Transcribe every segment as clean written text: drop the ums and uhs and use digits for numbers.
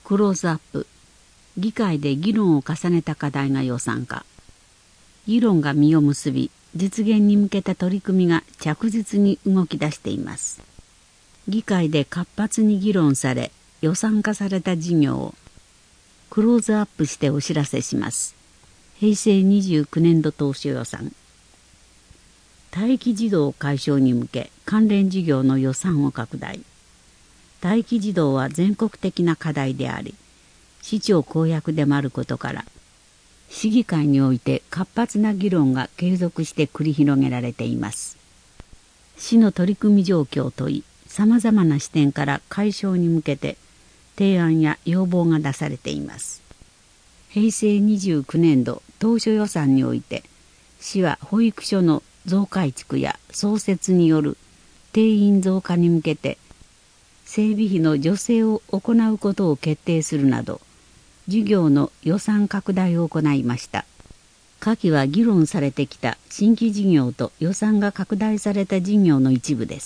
クローズアップ。議会で議論を重ねた課題が予算化。議論が実を結び、実現に向けた取り組みが着実に動き出しています。議会で活発に議論され、予算化された事業をクローズアップしてお知らせします。平成29年度当初予算。待機児童解消に向け関連事業の予算を拡大。待機児童は全国的な課題であり、市長公約でもあることから、市議会において活発な議論が継続して繰り広げられています。市の取り組み状況を問い、さまざまな視点から解消に向けて提案や要望が出されています。平成29年度当初予算において、市は保育所の増改築や創設による定員増加に向けて、整備費の助成を行うことを決定するなど、事業の予算拡大を行いました。下記は議論されてきた新規事業と予算が拡大された事業の一部です。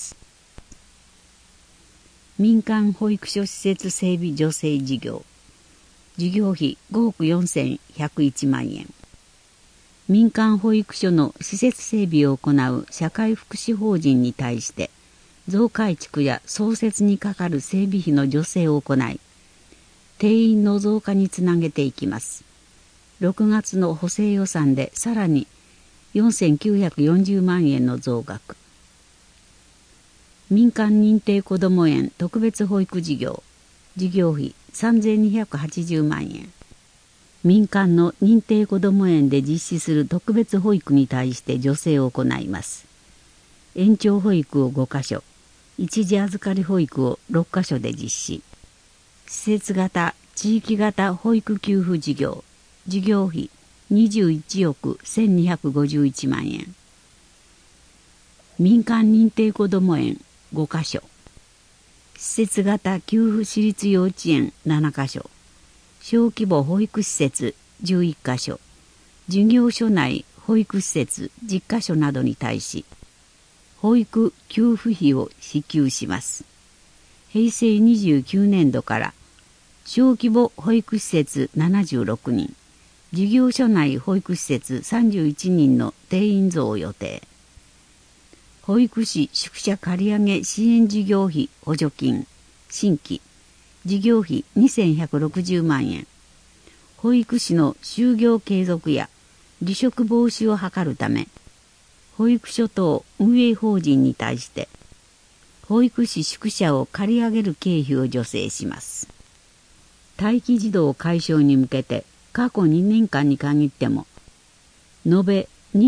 民間保育所施設整備助成事業。事業費5億4101万円。民間保育所の施設整備を行う社会福祉法人に対して、増改築や創設にかかる整備費の助成を行い、定員の増加につなげていきます。6月の補正予算でさらに4940万円の増額。民間認定こども園特別保育事業。事業費3280万円。民間の認定こども園で実施する特別保育に対して助成を行います。延長保育を5カ所、一時預かり保育を6カ所で実施。施設型、地域型保育給付事業。事業費21億1251万円。民間認定こども園5カ所。施設型給付私立幼稚園7カ所。小規模保育施設11カ所。事業所内保育施設10カ所などに対し、保育給付費を支給します。平成29年度から小規模保育施設76人、事業所内保育施設31人の定員増を予定。保育士宿舎借上支援事業費補助金、新規、事業費2160万円。保育士の就業継続や離職防止を図るため、保育所等運営法人に対して、保育士宿舎を借り上げる経費を助成します。待機児童解消に向けて過去2年間に限っても、延べ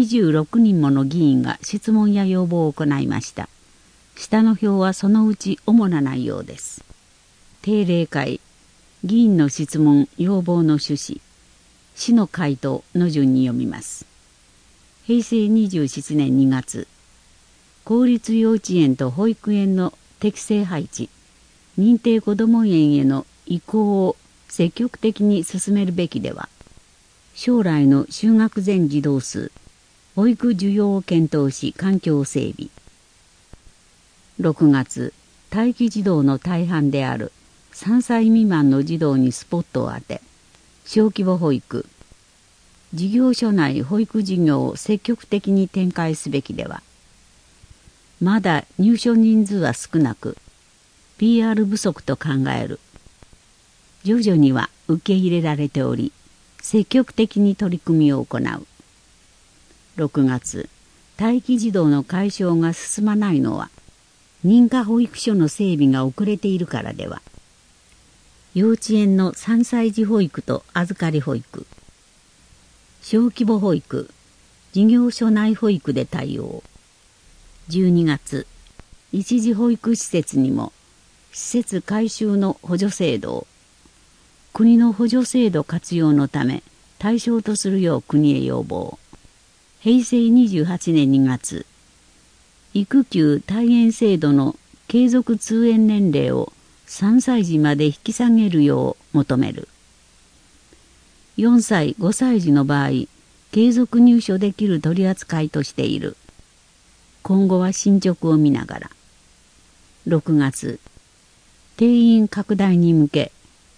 26人もの議員が質問や要望を行いました。下の表はそのうち主な内容です。定例会、議員の質問・要望の趣旨、市の回答の順に読みます。平成27年2月、公立幼稚園と保育園の適正配置、認定こども園への移行を積極的に進めるべきでは、将来の就学前児童数、保育需要を検討し環境整備。6月、待機児童の大半である3歳未満の児童にスポットを当て、小規模保育、事業所内保育事業を積極的に展開すべきでは、まだ入所人数は少なく、PR 不足と考える。徐々には受け入れられており、積極的に取り組みを行う。6月、待機児童の解消が進まないのは、認可保育所の整備が遅れているからでは。幼稚園の3歳児保育と預かり保育、小規模保育、事業所内保育で対応。12月、一時保育施設にも施設改修の補助制度を、国の補助制度活用のため対象とするよう国へ要望。平成28年2月、育休退園制度の継続通園年齢を3歳児まで引き下げるよう求める。4歳5歳児の場合、継続入所できる取り扱いとしている。今後は進捗を見ながら。6月、定員拡大に向け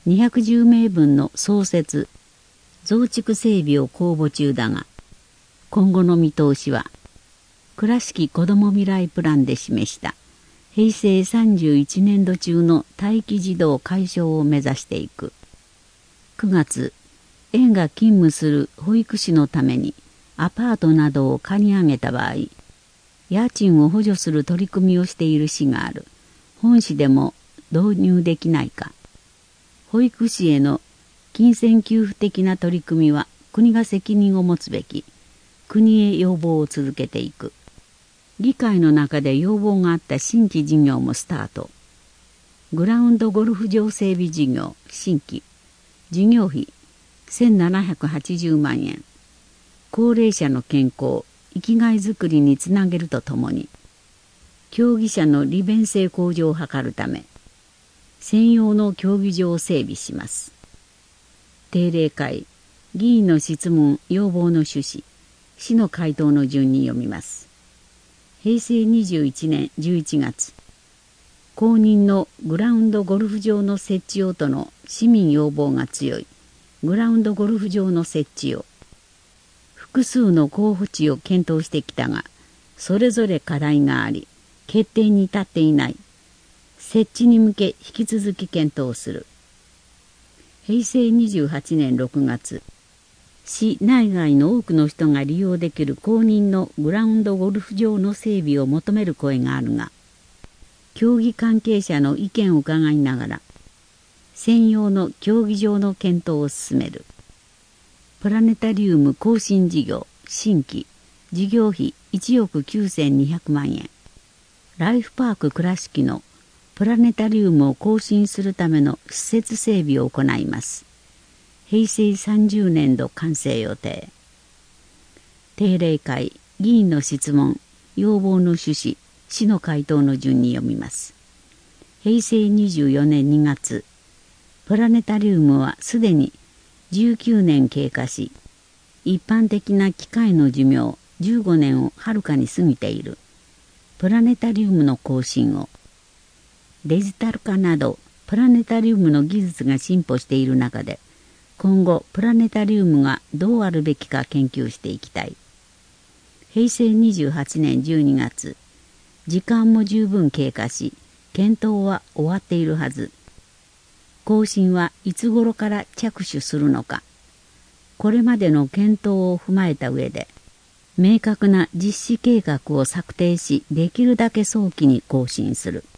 210名分の創設・増築整備を公募中だが、今後の見通しは、倉敷子ども未来プランで示した平成31年度中の待機児童解消を目指していく。9月、園が勤務する保育士のためにアパートなどを借り上げた場合、家賃を補助する取り組みをしている市がある。本市でも導入できないか。保育士への金銭給付的な取り組みは国が責任を持つべき。国へ要望を続けていく。議会の中で要望があった新規事業もスタート。グラウンドゴルフ場整備事業新規。事業費1780万円。高齢者の健康、生きがいづくりにつなげるとともに、競技者の利便性向上を図るため、専用の競技場を整備します。定例会、議員の質問・要望の趣旨、市の回答の順に読みます。平成21年11月、公認のグラウンドゴルフ場の設置用との市民要望が強いグラウンドゴルフ場の設置を、複数の候補地を検討してきたが、それぞれ課題があり、決定に至っていない。設置に向け引き続き検討する。平成28年6月、市内外の多くの人が利用できる公認のグラウンドゴルフ場の整備を求める声があるが、競技関係者の意見を伺いながら、専用の競技場の検討を進める。プラネタリウム更新事業新規、事業費1億9200万円。ライフパーク倉敷のプラネタリウムを更新するための施設整備を行います。平成30年度完成予定。定例会、議員の質問、要望の趣旨、市の回答の順に読みます。平成24年2月、プラネタリウムはすでに19年経過し、一般的な機械の寿命15年をはるかに過ぎている。プラネタリウムの更新を、デジタル化などプラネタリウムの技術が進歩している中で、今後プラネタリウムがどうあるべきか研究していきたい。平成28年12月、時間も十分経過し、検討は終わっているはず。更新はいつ頃から着手するのか。これまでの検討を踏まえた上で、明確な実施計画を策定し、できるだけ早期に更新する。